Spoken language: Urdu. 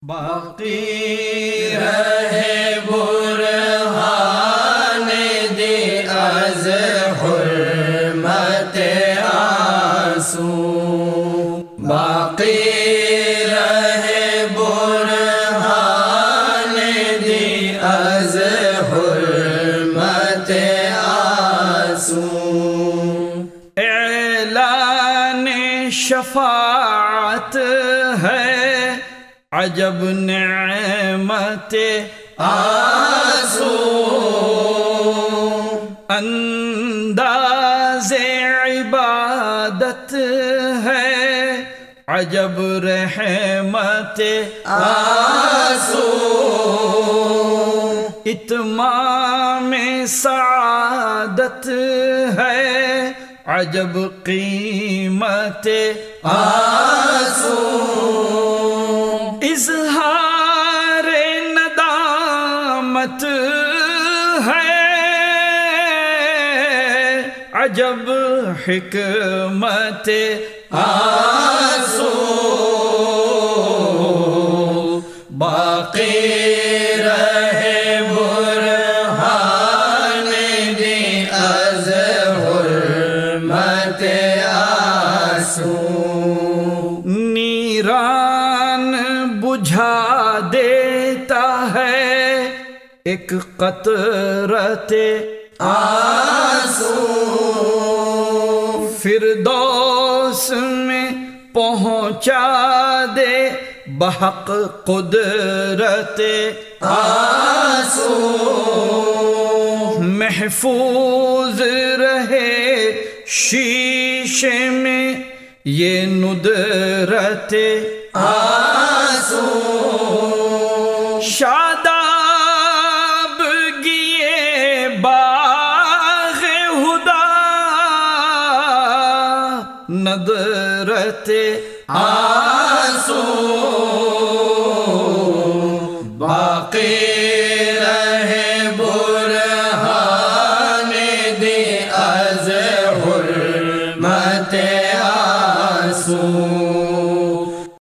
باقی رہے برہان دی از حرمت آنسو، باقی رہے برہان دی از حرمت آنسو، اعلان شفاعت ہے عجب نعمت آنسو، انداز عبادت ہے عجب رحمت آنسو، اتمام سعادت ہے عجب قیمت آنسو، اظہار ندامت ہے عجب حکمت آنسو، باقی رہے برہان دی از حرمت آنسو، نیران بجھا دیتا ہے ایک قطرت آنسو، فردوس میں پہنچا دے بحق قدرت آنسو، محفوظ رہے شیشے میں یہ ندرت آنسو، شاداب گیے باغ ہدا ندرت آنسو،